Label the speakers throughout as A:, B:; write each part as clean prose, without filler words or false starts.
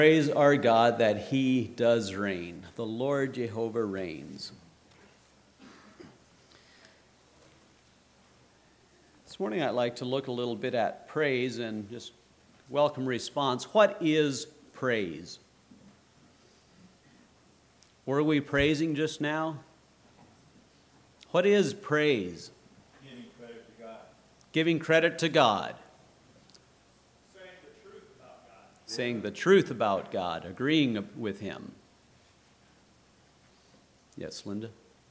A: Praise our God that He does reign. The Lord Jehovah reigns. This morning I'd like to look a little bit at praise and just welcome response. What is praise? Were we praising just now? What is praise?
B: Giving credit to God.
A: Giving credit to God. Saying the truth about God, agreeing with Him. Yes, Linda?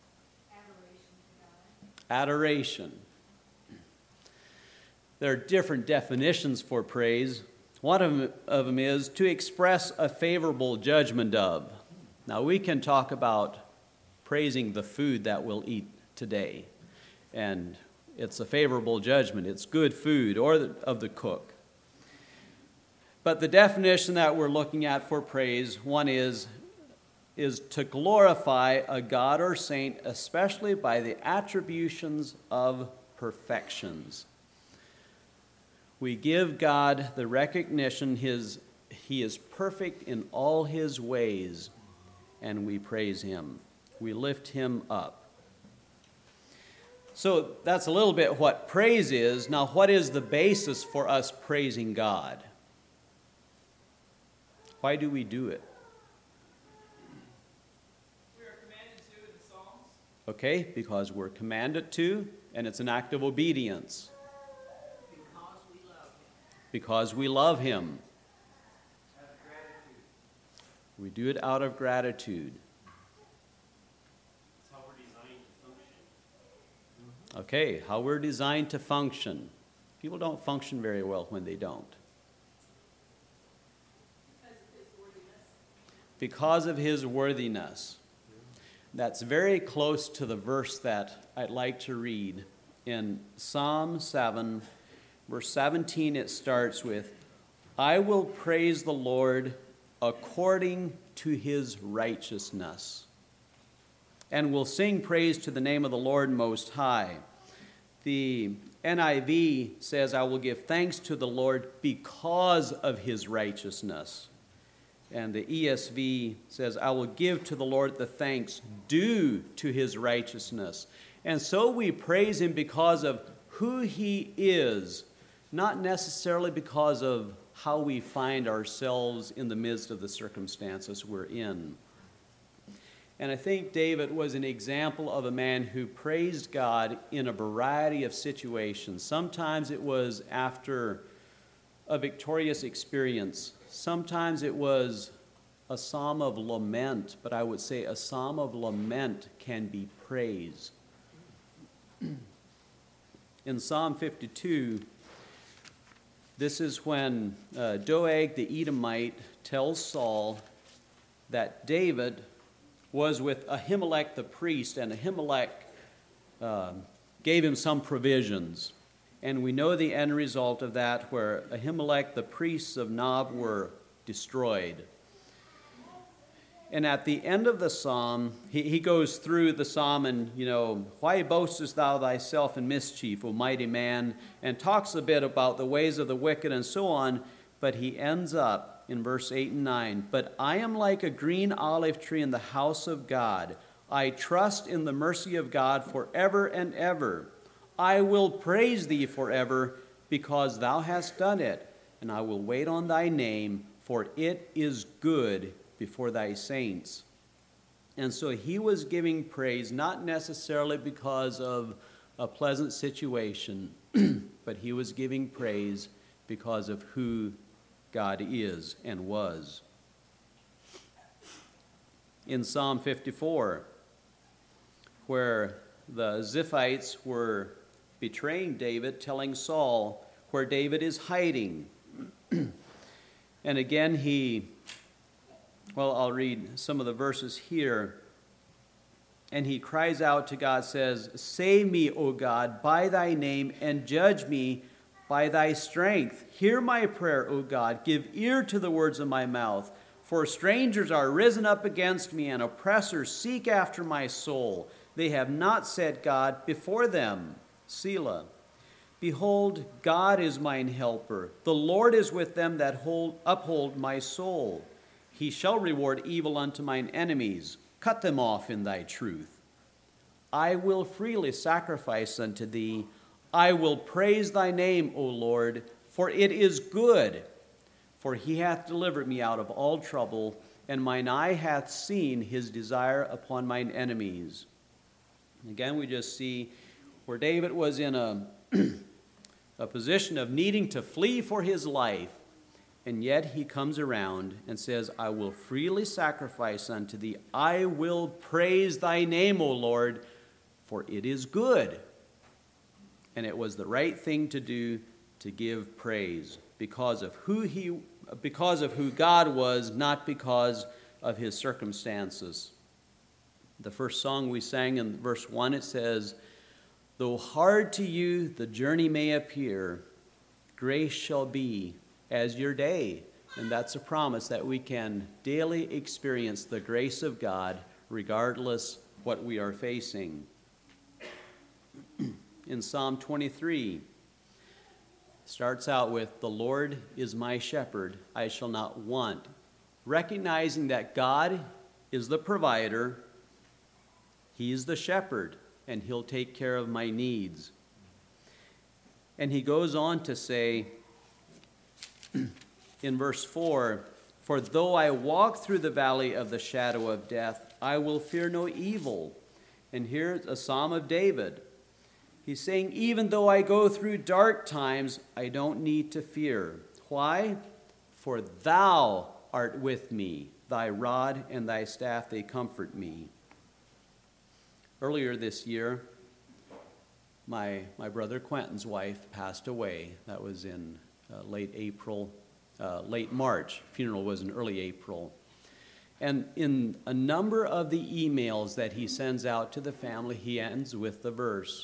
A: Adoration. There are different definitions for praise. One of them is to express a favorable judgment of. Now, we can talk about praising the food that we'll eat today. And it's a favorable judgment. It's good food or of the cook. But the definition that we're looking at for praise, one is to glorify a god or saint, especially by the attributions of perfections. We give God the recognition He is perfect in all His ways, and we praise Him. We lift Him up. So that's a little bit what praise is. Now, what is the basis for us praising God? Why do we do it?
C: We are commanded to in the Psalms.
A: Okay, because we're commanded to, and it's an act of obedience.
C: Because we love Him.
A: Because we love Him.
C: Out of gratitude.
A: We do it out of gratitude.
B: That's how we're designed to function.
A: Okay, how we're designed to function. People don't function very well when they don't. Because of His worthiness. That's very close to the verse that I'd like to read. In Psalm 7, verse 17, it starts with, I will praise the Lord according to His righteousness, and will sing praise to the name of the Lord Most High. The NIV says, I will give thanks to the Lord because of His righteousness. And the ESV says, I will give to the Lord the thanks due to His righteousness. And so we praise Him because of who He is, not necessarily because of how we find ourselves in the midst of the circumstances we're in. And I think David was an example of a man who praised God in a variety of situations. Sometimes it was after a victorious experience. Sometimes it was a psalm of lament, but I would say a psalm of lament can be praise. In Psalm 52, this is when Doeg the Edomite tells Saul that David was with Ahimelech the priest, and Ahimelech gave him some provisions. And we know the end result of that, where Ahimelech, the priests of Nob, were destroyed. And at the end of the psalm, he goes through the psalm and, why boastest thou thyself in mischief, O mighty man, and talks a bit about the ways of the wicked and so on, but he ends up in verse 8 and 9, but I am like a green olive tree in the house of God. I trust in the mercy of God forever and ever. I will praise thee forever, because thou hast done it, and I will wait on thy name, for it is good before thy saints. And so he was giving praise, not necessarily because of a pleasant situation, but he was giving praise because of who God is and was. In Psalm 54, where the Ziphites were betraying David, telling Saul where David is hiding. And again, I'll read some of the verses here. And he cries out to God, says, save me, O God, by thy name, and judge me by thy strength. Hear my prayer, O God. Give ear to the words of my mouth. For strangers are risen up against me, and oppressors seek after my soul. They have not set God before them. Selah. Behold, God is mine helper. The Lord is with them that uphold my soul. He shall reward evil unto mine enemies. Cut them off in thy truth. I will freely sacrifice unto thee. I will praise thy name, O Lord, for it is good. For he hath delivered me out of all trouble, and mine eye hath seen his desire upon mine enemies. Again, we just see where David was in a position of needing to flee for his life, and yet he comes around and says, I will freely sacrifice unto thee. I will praise thy name, O Lord, for it is good. And it was the right thing to do, to give praise because of who God was, not because of his circumstances. The first song we sang in verse 1, it says, though hard to you the journey may appear, grace shall be as your day. And that's a promise that we can daily experience the grace of God regardless what we are facing. In Psalm 23, starts out with, the Lord is my shepherd, I shall not want. Recognizing that God is the provider, he's the shepherd, and he'll take care of my needs. And he goes on to say in verse 4, for though I walk through the valley of the shadow of death, I will fear no evil. And here's a psalm of David. He's saying, even though I go through dark times, I don't need to fear. Why? For thou art with me. Thy rod and thy staff, they comfort me. Earlier this year, my brother Quentin's wife passed away. That was in late March. Funeral was in early April. And in a number of the emails that he sends out to the family, he ends with the verse,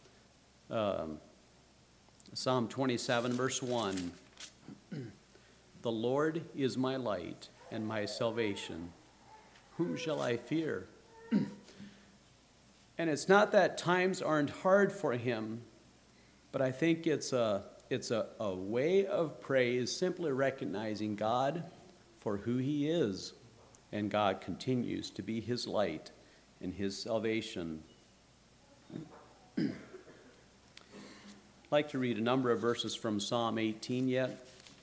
A: Psalm 27, verse 1, the Lord is my light and my salvation. Whom shall I fear? And it's not that times aren't hard for him, but I think it's a way of praise, simply recognizing God for who he is, and God continues to be his light and his salvation. I'd like to read a number of verses from Psalm 18 yet.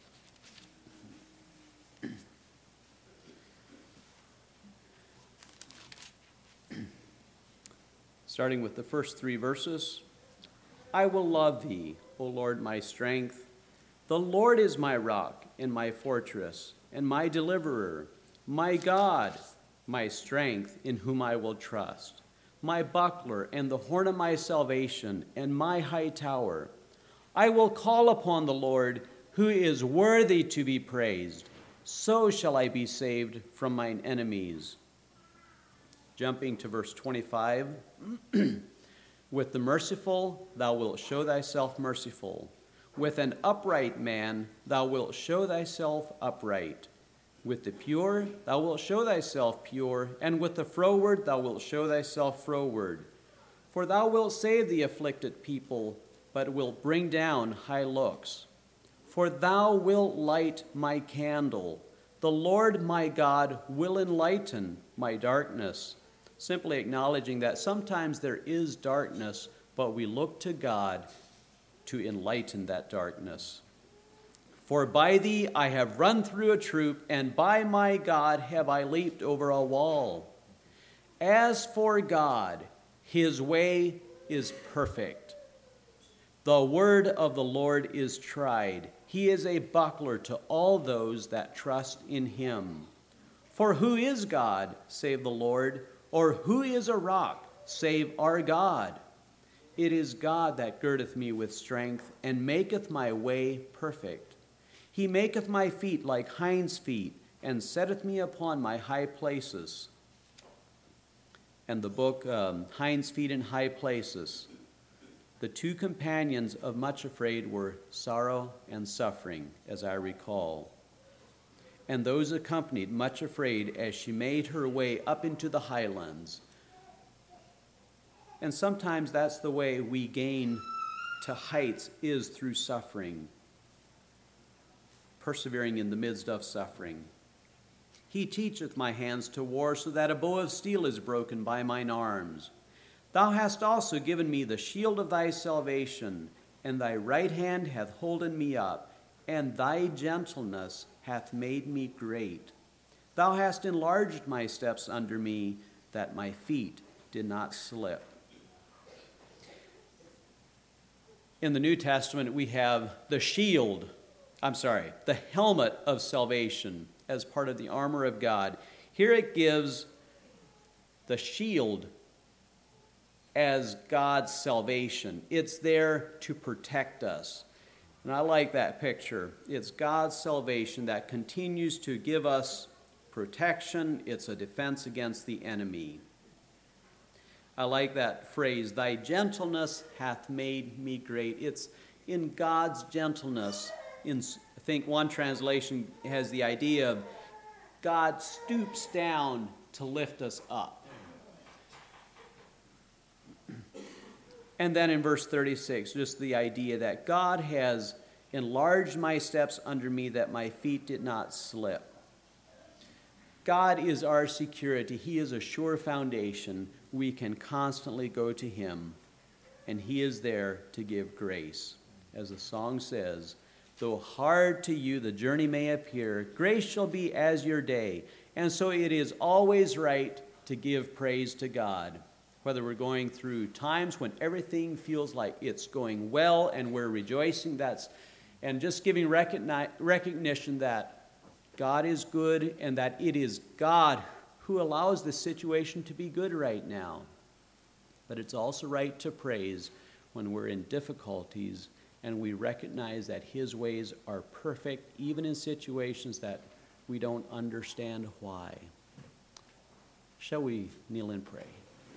A: Starting with the first 3 verses. I will love thee, O Lord, my strength. The Lord is my rock and my fortress and my deliverer, my God, my strength, in whom I will trust, my buckler and the horn of my salvation and my high tower. I will call upon the Lord, who is worthy to be praised. So shall I be saved from mine enemies. Jumping to verse 25. With the merciful thou wilt show thyself merciful. With an upright man thou wilt show thyself upright. With the pure thou wilt show thyself pure, and with the froward thou wilt show thyself froward. For thou wilt save the afflicted people, but wilt bring down high looks. For thou wilt light my candle. The Lord my God will enlighten my darkness. Simply acknowledging that sometimes there is darkness, but we look to God to enlighten that darkness. For by thee I have run through a troop, and by my God have I leaped over a wall. As for God, his way is perfect. The word of the Lord is tried. He is a buckler to all those that trust in him. For who is God, save the Lord? Or who is a rock, save our God? It is God that girdeth me with strength, and maketh my way perfect. He maketh my feet like hinds' feet, and setteth me upon my high places. And the book, Hinds' Feet in High Places. The 2 companions of Much Afraid were Sorrow and Suffering, as I recall. And those accompanied Much Afraid as she made her way up into the highlands. And sometimes that's the way we gain to heights, is through suffering, persevering in the midst of suffering. He teacheth my hands to war, so that a bow of steel is broken by mine arms. Thou hast also given me the shield of thy salvation, and thy right hand hath holden me up, and thy gentleness hath made me great. Thou hast enlarged my steps under me, that my feet did not slip. In the New Testament, we have the helmet of salvation as part of the armor of God. Here it gives the shield as God's salvation. It's there to protect us. And I like that picture. It's God's salvation that continues to give us protection. It's a defense against the enemy. I like that phrase, thy gentleness hath made me great. It's in God's gentleness. I think one translation has the idea of God stoops down to lift us up. And then in verse 36, just the idea that God has enlarged my steps under me, that my feet did not slip. God is our security. He is a sure foundation. We can constantly go to him, and he is there to give grace. As the song says, though hard to you the journey may appear, grace shall be as your day. And so it is always right to give praise to God, whether we're going through times when everything feels like it's going well and we're rejoicing, and just giving recognition that God is good and that it is God who allows the situation to be good right now. But it's also right to praise when we're in difficulties and we recognize that his ways are perfect, even in situations that we don't understand why. Shall we kneel and pray?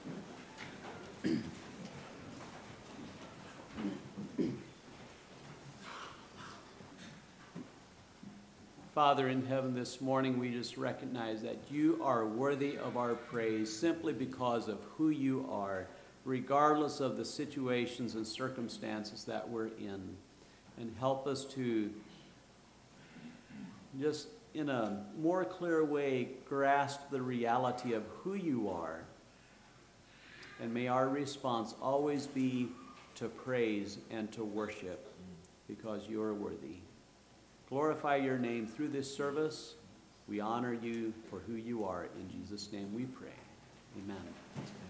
A: Father in heaven, this morning we just recognize that you are worthy of our praise simply because of who you are, regardless of the situations and circumstances that we're in. And help us to just in a more clear way grasp the reality of who you are. And may our response always be to praise and to worship because you are worthy. Glorify your name through this service. We honor you for who you are. In Jesus' name we pray. Amen.